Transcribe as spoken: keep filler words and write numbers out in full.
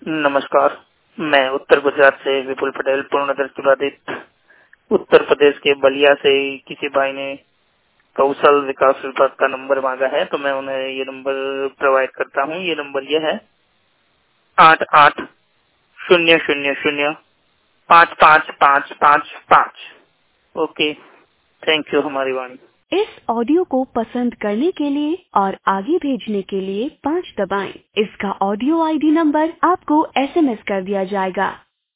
नमस्कार, मैं उत्तर गुजरात से विपुल पटेल पूर्णदर्शी बाधित। उत्तर प्रदेश के बलिया से किसी भाई ने कौशल विकास विभाग का नंबर मांगा है, तो मैं उन्हें ये नंबर प्रोवाइड करता हूँ। ये नंबर ये है आठ आठ शून्य शून्य शून्य पाँच पाँच पाँच पाँच पाँच। ओके, थैंक यू हमारी वाणी। इस ऑडियो को पसंद करने के लिए और आगे भेजने के लिए पाँच दबाएं। इसका ऑडियो आईडी नंबर आपको एसएमएस कर दिया जाएगा।